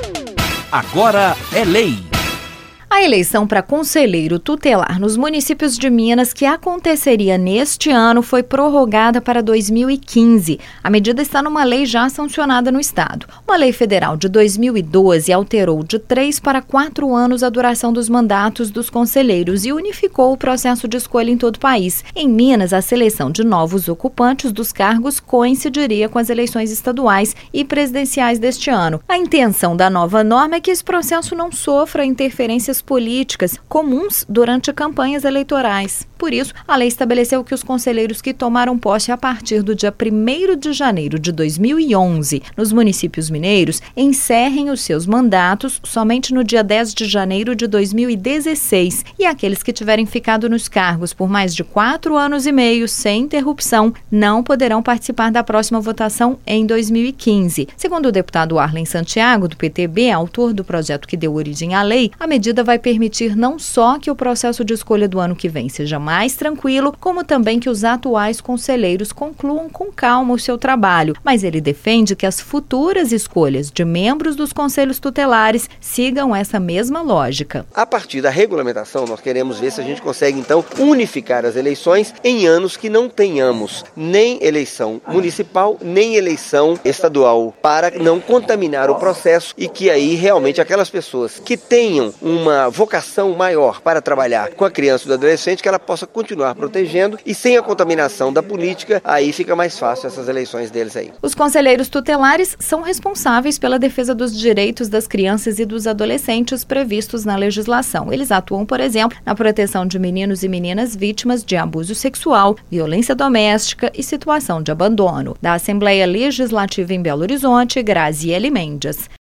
Agora é lei. A eleição para conselheiro tutelar nos municípios de Minas, que aconteceria neste ano, foi prorrogada para 2015. A medida está numa lei já sancionada no estado. Uma lei federal de 2012 alterou de 3 para 4 anos a duração dos mandatos dos conselheiros e unificou o processo de escolha em todo o país. Em Minas, a seleção de novos ocupantes dos cargos coincidiria com as eleições estaduais e presidenciais deste ano. A intenção da nova norma é que esse processo não sofra interferências políticas comuns durante campanhas eleitorais. Por isso, a lei estabeleceu que os conselheiros que tomaram posse a partir do dia 1º de janeiro de 2011 nos municípios mineiros encerrem os seus mandatos somente no dia 10 de janeiro de 2016 e aqueles que tiverem ficado nos cargos por mais de 4 anos e meio sem interrupção não poderão participar da próxima votação em 2015. Segundo o deputado Arlen Santiago, do PTB, autor do projeto que deu origem à lei, a medida vai permitir não só que o processo de escolha do ano que vem seja mais tranquilo, como também que os atuais conselheiros concluam com calma o seu trabalho. Mas ele defende que as futuras escolhas de membros dos conselhos tutelares sigam essa mesma lógica. A partir da regulamentação, nós queremos ver se a gente consegue, então, unificar as eleições em anos que não tenhamos nem eleição municipal, nem eleição estadual, para não contaminar o processo e que aí realmente aquelas pessoas que tenham uma vocação maior para trabalhar com a criança e o adolescente, que ela possa continuar protegendo e sem a contaminação da política, aí fica mais fácil essas eleições deles aí. Os conselheiros tutelares são responsáveis pela defesa dos direitos das crianças e dos adolescentes previstos na legislação. Eles atuam, por exemplo, na proteção de meninos e meninas vítimas de abuso sexual, violência doméstica e situação de abandono. Da Assembleia Legislativa em Belo Horizonte, Graziele Mendes.